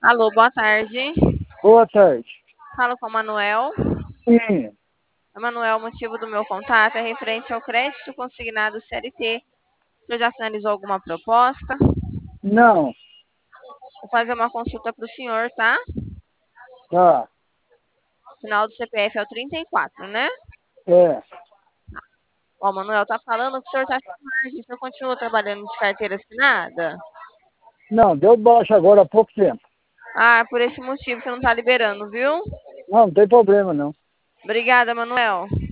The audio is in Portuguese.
Alô, boa tarde. Boa tarde. Falo com o Manuel. Sim, Manuel, o motivo do meu contato é referente ao crédito consignado CLT. O senhor já finalizou alguma proposta? não, Vou fazer uma consulta para o senhor, tá? tá, O final do CPF é o 34, né? é. Ó, o Manuel tá falando que o senhor tá sem margem. O senhor continua trabalhando de carteira assinada? Não, deu baixa agora há pouco tempo. Ah, por esse motivo que não tá liberando, viu? Não, não tem problema não. Obrigada, Manuel.